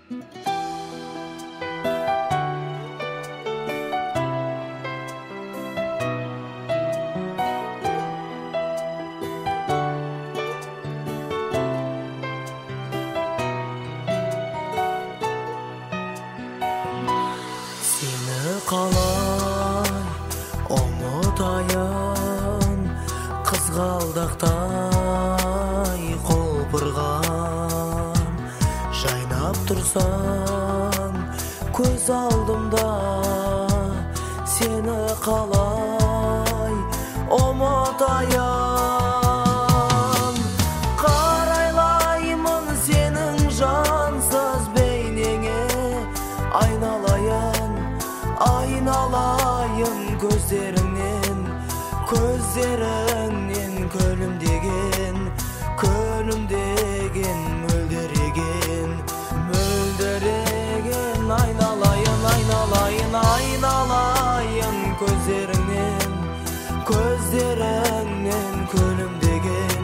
Қалай ұмытайын қызғалдақтай құлпырған жайнап тұрсаң көз алдымда сені қалай ұмытайын қарайлаймын сенің жансыз бейнеңе айналайын көздеріңнен күлімдеген мөлдіреген айналайын көздеріңнен күлімдеген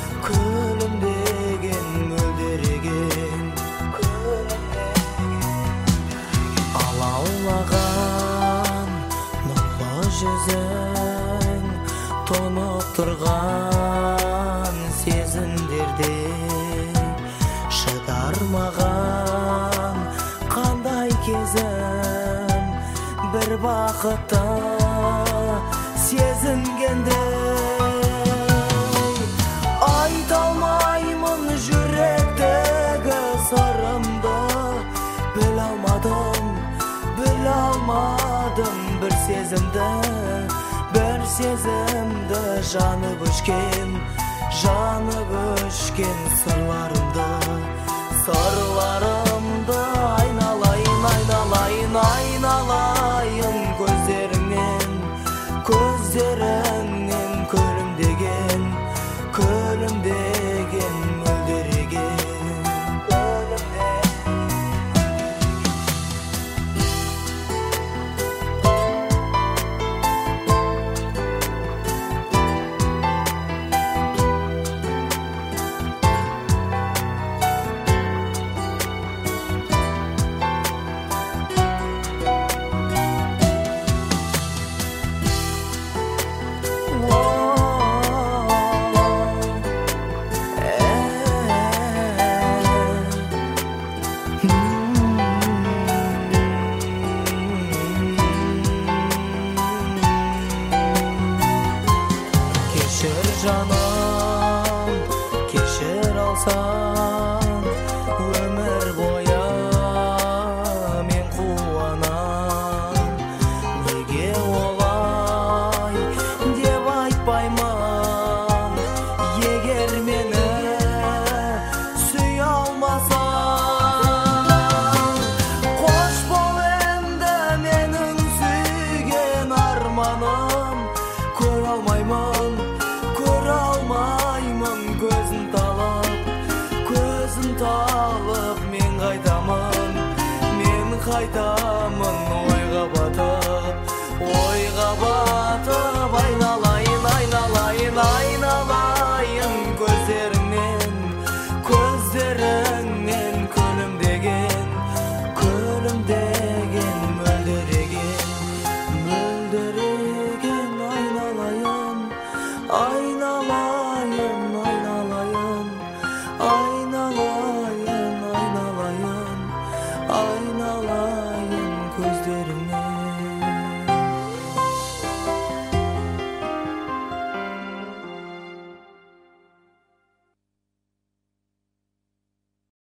мөлдіреген алаулаған жүзің тоңып тұрған сезімдерде шыдар маған қандай кезім бір бақытты сезінгендей айта алмаймын жүректегі сырымды біле алмадым бір сезімді жанып өшкен сырларымды айналайын көздеріңнен күлімдеген мөлдіреген жаным кешір алсаң өмір бойы мен қуанам неге олай деп айтпаймын егер мені сүй алмасаң қош бол енді менің сүйген арманым көре алмаймын көзін талып мен қайтамын